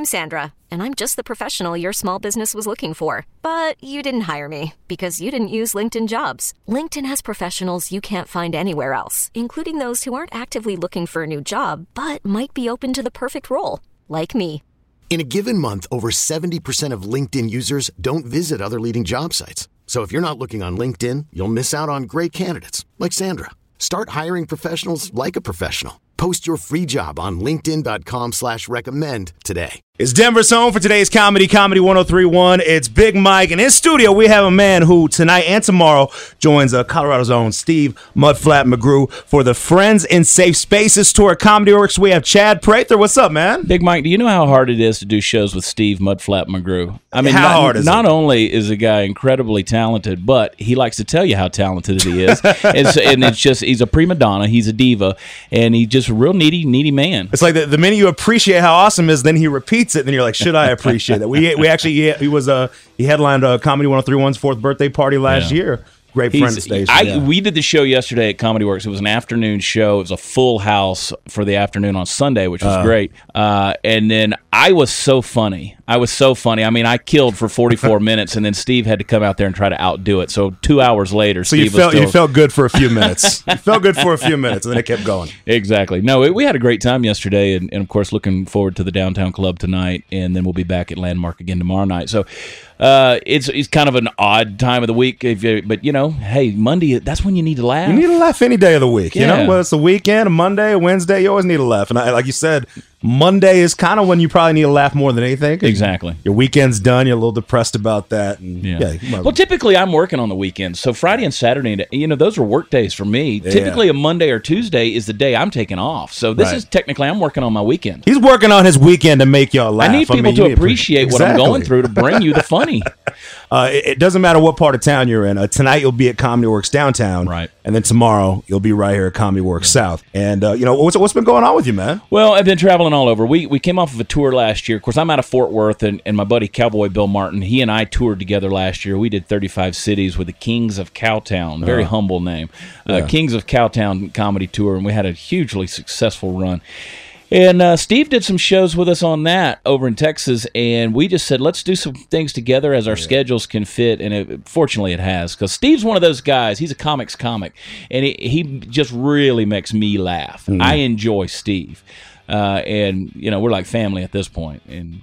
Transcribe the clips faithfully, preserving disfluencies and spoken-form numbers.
I'm Sandra, and I'm just the professional your small business was looking for. But you didn't hire me because you didn't use LinkedIn Jobs. LinkedIn has professionals you can't find anywhere else, including those who aren't actively looking for a new job, but might be open to the perfect role, like me. In a given month, over seventy percent of LinkedIn users don't visit other leading job sites. So if you're not looking on LinkedIn, you'll miss out on great candidates like Sandra. Start hiring professionals like a professional. Post your free job on linkedin.com slash recommend today. It's Denver's home for today's comedy, Comedy one oh three point one. It's Big Mike. In his studio, we have a man who tonight and tomorrow joins uh, Colorado's own Steve Mudflat McGrew for the Friends in Safe Spaces tour at Comedy Works. We have Chad Prather. What's up, man? Big Mike, do you know how hard it is to do shows with Steve Mudflat McGrew? I mean, how not, hard is not it? only is the guy incredibly talented, but he likes to tell you how talented he is. it's, and it's just, he's a prima donna, he's a diva, and he's just a real needy, needy man. It's like the, the minute you appreciate how awesome it is, then he repeats it, and then you're like, should I appreciate that? We we actually, he, he was uh, he headlined uh, Comedy one oh three point one's fourth birthday party last Yeah. year. Great He's- friend of the station. I, yeah. We did the show yesterday at Comedy Works. It was an afternoon show. It was a full house for the afternoon on Sunday, which was Uh. great. Uh, and then I was so funny. I was so funny. I mean, I killed for forty-four minutes, and then Steve had to come out there and try to outdo it. So two hours later, So Steve you felt was still... you felt good for a few minutes. You felt good for a few minutes, and then it kept going. Exactly. No, we we had a great time yesterday, and, and of course, looking forward to the Downtown Club tonight, and then we'll be back at Landmark again tomorrow night. So uh, it's it's kind of an odd time of the week, if you, but you know, hey, Monday, that's when you need to laugh. You need to laugh any day of the week. You know, Yeah. whether it's a weekend, a Monday, a Wednesday, you always need to laugh. And I, like you said, Monday is kind of when you probably need to laugh more than anything. 'Cause Exactly. Your weekend's done. You're a little depressed about that. And Yeah. yeah, you might- Well, typically I'm working on the weekends, so Friday and Saturday, you know, those are work days for me. Yeah. Typically, a Monday or Tuesday is the day I'm taking off. So this Right. is technically I'm working on my weekend. he's working on his weekend to make y'all laugh. I need people mean, you to need appreciate what I'm Exactly. going through to bring you the funny. Uh, it, it doesn't matter what part of town you're in. Uh, tonight you'll be at Comedy Works downtown, Right. And then tomorrow you'll be right here at Comedy Works South. And uh, you know what's what's been going on with you, man? Well, I've been traveling all over. We we came off of a tour last year. Of course, I'm out of Fort Worth, and, and my buddy Cowboy Bill Martin, he and I toured together last year. We did thirty-five cities with the Kings of Cowtown. Very humble name. Uh, Yeah. Kings of Cowtown comedy tour, and we had a hugely successful run. And uh, Steve did some shows with us on that over in Texas, and we just said, let's do some things together as our schedules can fit, and it, fortunately it has, because Steve's one of those guys, he's a comics comic, and he, he just really makes me laugh. I enjoy Steve. Uh, and you know we're like family at this point, and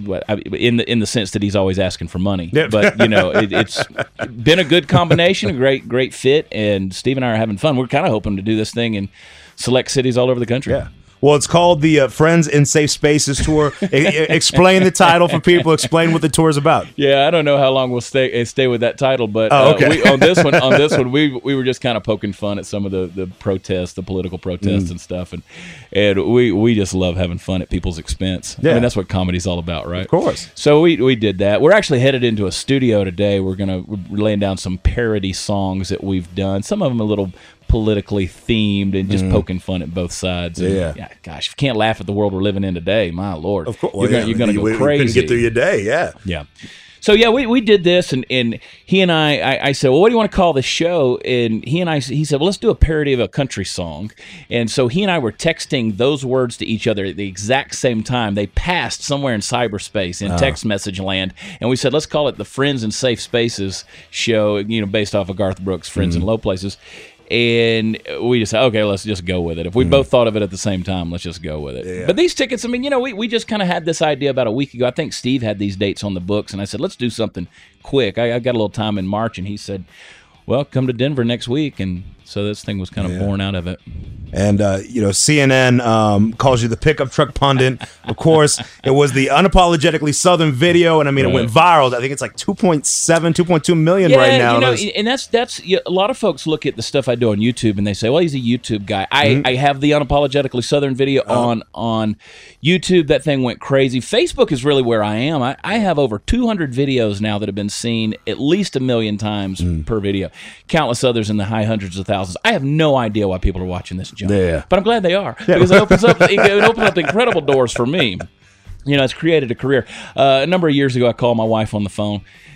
in the in the sense that he's always asking for money. Yeah. But you know it, it's been a good combination, a great great fit, and Steve and I are having fun. We're kind of hoping to do this thing in select cities all over the country. Yeah. Well, it's called the uh, Friends in Safe Spaces Tour. E- e- explain the title for people. Explain what the tour is about. Yeah, I don't know how long we'll stay uh, stay with that title, but Oh, okay. uh, we, on this one, on this one, we we were just kind of poking fun at some of the, the protests, the political protests Mm. and stuff, and and we we just love having fun at people's expense. I Yeah. mean, that's what comedy's all about, right? Of course. So we we did that. We're actually headed into a studio today. We're gonna we're laying down some parody songs that we've done. Some of them a little politically themed and just poking fun at both sides. And, Mm. Yeah. gosh, if you can't laugh at the world we're living in today, my lord, Of course. you're gonna, you're gonna go we, crazy. We couldn't get through your day. Yeah. Yeah. So yeah, we, we did this, and, and he and I, I I said, well, what do you want to call the show? And he and I, he said, well, let's do a parody of a country song. And so he and I were texting those words to each other at the exact same time. They passed somewhere in cyberspace in text message land, and we said, let's call it the Friends in Safe Spaces show. You know, based off of Garth Brooks' Friends in Low Places. And we just said, okay, let's just go with it. If we both thought of it at the same time, let's just go with it. Yeah. But these tickets, I mean, you know, we, we just kind of had this idea about a week ago. I think Steve had these dates on the books, and I said, let's do something quick. I, I got a little time in March, and he said, well, come to Denver next week. And so this thing was kind of Yeah. born out of it. And, uh, you know, C N N um, calls you the pickup truck pundit. Of course, it was the unapologetically Southern video. And, I mean, it went viral. I think it's like two point seven, two point two million Yeah, right now. you know, And it's- and that's that's yeah, a lot of folks look at the stuff I do on YouTube and they say, "Well, he's a YouTube guy." I, Mm-hmm. I have the unapologetically Southern video Oh. on on YouTube. That thing went crazy. Facebook is really where I am. I, I have over two hundred videos now that have been seen at least a million times Mm. per video. Countless others in the high hundreds of thousands. I have no idea why people are watching this junk, Yeah. but I'm glad they are because it opens up it opens up incredible doors for me. You know, it's created a career. Uh, a number of years ago, I called my wife on the phone,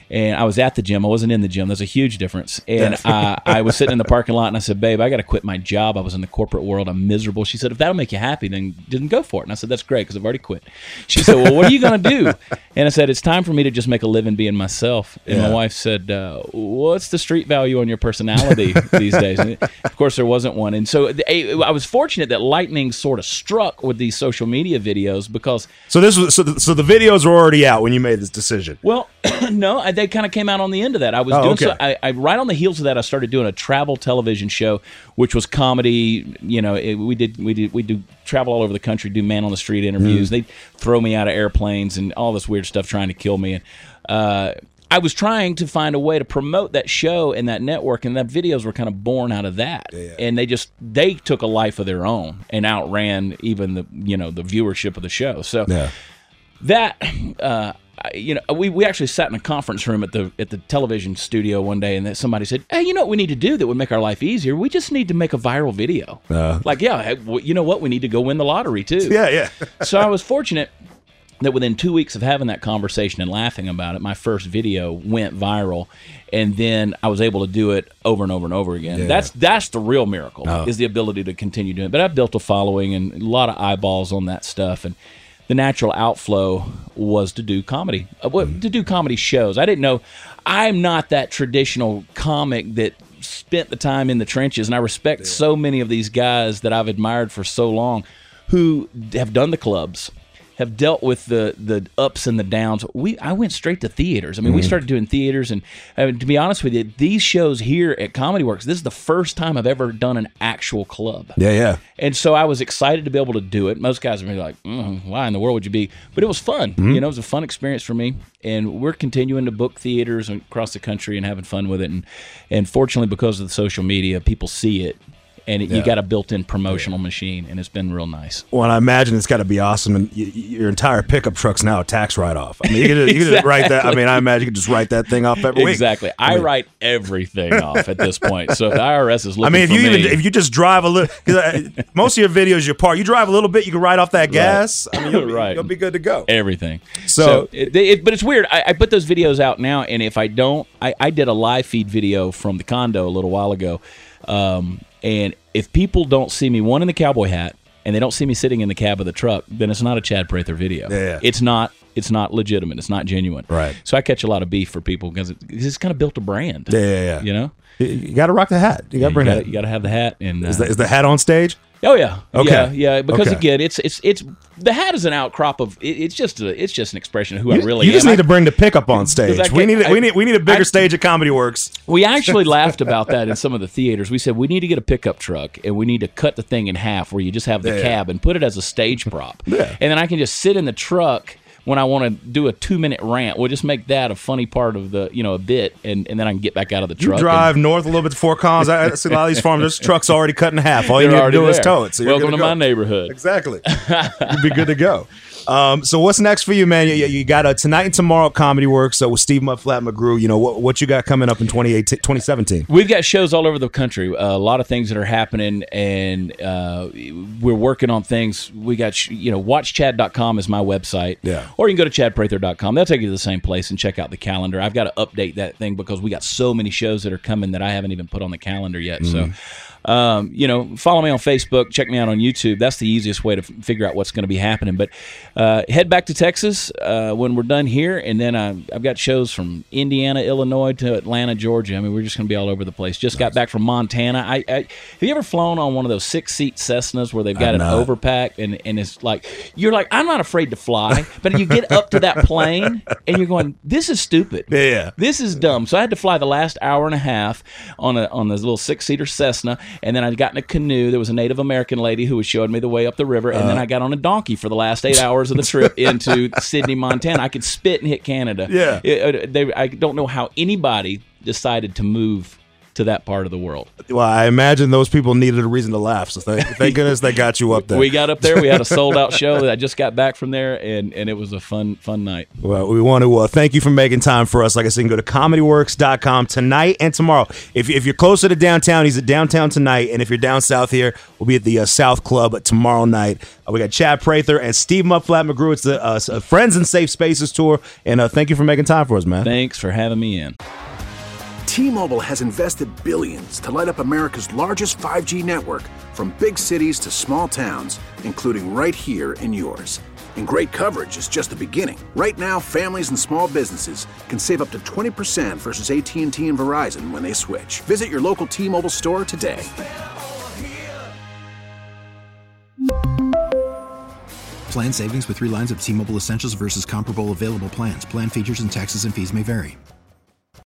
And I was at the gym. I wasn't in the gym. There's a huge difference. And uh, I was sitting in the parking lot, and I said, babe, I got to quit my job. I was in the corporate world. I'm miserable. She said, if that'll make you happy, then didn't go for it. And I said, that's great, because I've already quit. She said, well, what are you going to do? And I said, it's time for me to just make a living being myself. And yeah. my wife said, uh, what's the street value on your personality these days? And of course, there wasn't one. And so I was fortunate that lightning sort of struck with these social media videos, because... So this was so the, so the videos were already out when you made this decision? Well, no, I, they kind of came out on the end of that. I was oh, doing okay. so, I, I right on the heels of that, I started doing a travel television show, which was comedy. You know, it, we did we did we do travel all over the country, do man on the street interviews. Mm. They'd throw me out of airplanes and all this weird stuff, trying to kill me. And uh, I was trying to find a way to promote that show and that network, and that videos were kind of born out of that. Yeah. And they just they took a life of their own and outran even the you know the viewership of the show. So yeah. that. Uh, You know, we, we actually sat in a conference room at the at the television studio one day, and that somebody said, "Hey, you know what we need to do that would make our life easier? We just need to make a viral video." Uh, like, yeah, hey, well, you know what? We need to go win the lottery too. Yeah, yeah. So I was fortunate that within two weeks of having that conversation and laughing about it, my first video went viral, and then I was able to do it over and over and over again. Yeah. That's that's the real miracle oh. is the ability to continue doing it. But I built a following and a lot of eyeballs on that stuff, and the natural outflow was to do comedy, uh, to do comedy shows. I didn't know. I'm not that traditional comic that spent the time in the trenches, and I respect yeah. so many of these guys that I've admired for so long who have done the clubs, have dealt with the the ups and the downs. We I went straight to theaters. I mean, mm-hmm. we started doing theaters, and I mean, to be honest with you, these shows here at Comedy Works, this is the first time I've ever done an actual club. Yeah, yeah. And so I was excited to be able to do it. Most guys are like, mm, why in the world would you be? But it was fun. Mm-hmm. You know, it was a fun experience for me. And we're continuing to book theaters across the country and having fun with it. And and fortunately, because of the social media, people see it. And it, yeah. you got a built-in promotional yeah. machine, and it's been real nice. Well, and I imagine it's got to be awesome. And y- your entire pickup truck's now a tax write-off. I mean, you could, you could exactly. write that. I mean, I imagine you could just write that thing off every week. Exactly. I, I mean, write everything off at this point. So if the I R S is looking I mean, if for you me, even if you just drive a little, because most of your videos, you park, you drive a little bit, you can write off that gas. Right. I mean, you'll be, right. you'll be good to go. Everything. So, so it, it, but it's weird. I, I put those videos out now, and if I don't, I, I did a live feed video from the condo a little while ago. Um, and if people don't see me, one in the cowboy hat, and they don't see me sitting in the cab of the truck, then it's not a Chad Prather video. Yeah, yeah. It's not. It's not legitimate. It's not genuine. Right. So I catch a lot of beef for people because it, it's kind of built a brand. Yeah, yeah, yeah. You know, you, you got to rock the hat. You got to yeah, bring you that. gotta, you got to have the hat. And uh, is, the, is the hat on stage? Oh yeah. Okay. Yeah, yeah. Because okay. again, it's it's it's the hat is an outcrop of. It, it's just a it's just an expression of who you, I really you am. just need I, to bring the pickup on stage. We need I, we need we need a bigger I, stage at Comedy Works. We actually laughed about that in some of the theaters. We said we need to get a pickup truck and we need to cut the thing in half where you just have the yeah. cab and put it as a stage prop. Yeah. And then I can just sit in the truck when I want to do a two-minute rant. We'll just make that a funny part of the, you know, a bit, and, and then I can get back out of the truck. You drive and, north a little bit to Fort Collins. I, I see a lot of these farms, there's trucks already cut in half. All you need to do there. is tow it. So Welcome to go. my neighborhood. Exactly. You'd be good to go. Um, so what's next for you, man? You, you got a tonight and tomorrow at Comedy Works uh, with Steve Mudflat McGrew. You know, what what you got coming up in twenty eighteen, twenty seventeen? We've got shows all over the country. Uh, a lot of things that are happening, and uh, we're working on things. We got, sh- you know, watch chad dot com is my website. Yeah. Or you can go to chad prather dot com. They'll take you to the same place and check out the calendar. I've got to update that thing because we got so many shows that are coming that I haven't even put on the calendar yet. Mm-hmm. So, um, you know, follow me on Facebook. Check me out on YouTube. That's the easiest way to f- figure out what's going to be happening. But uh, head back to Texas uh, when we're done here, and then uh, I've got shows from Indiana, Illinois to Atlanta, Georgia. I mean, we're just going to be all over the place. Just nice. Got back from Montana. I, I have you ever flown on one of those six-seat Cessnas where they've got an overpack, and, and it's like you're like I'm not afraid to fly, but you get up to that plane and you're going, this is stupid. Yeah, this is dumb. So I had to fly the last hour and a half on a on this little six-seater Cessna. And then I got in a canoe. There was a Native American lady who was showing me the way up the river. And uh, then I got on a donkey for the last eight hours of the trip into Sydney, Montana. I could spit and hit Canada. Yeah. It, it, they, I don't know how anybody decided to move to that part of the world. Well, I imagine those people needed a reason to laugh, so thank, thank goodness they got you up there. We got up there. We had a sold-out show. I just got back from there, and, and it was a fun fun night. Well, we want to uh, thank you for making time for us. Like I said, you can go to comedy works dot com tonight and tomorrow. If, if you're closer to downtown, he's at downtown tonight, and if you're down south here, we'll be at the uh, South Club tomorrow night. Uh, we got Chad Prather and Steve Mudflat McGrew. It's the uh, Friends in Safe Spaces tour, and uh, thank you for making time for us, man. Thanks for having me in. T-Mobile has invested billions to light up America's largest five G network, from big cities to small towns, including right here in yours. And great coverage is just the beginning. Right now, families and small businesses can save up to twenty percent versus A T and T and Verizon when they switch. Visit your local T-Mobile store today. Plan savings with three lines of T-Mobile Essentials versus comparable available plans. Plan features and taxes and fees may vary.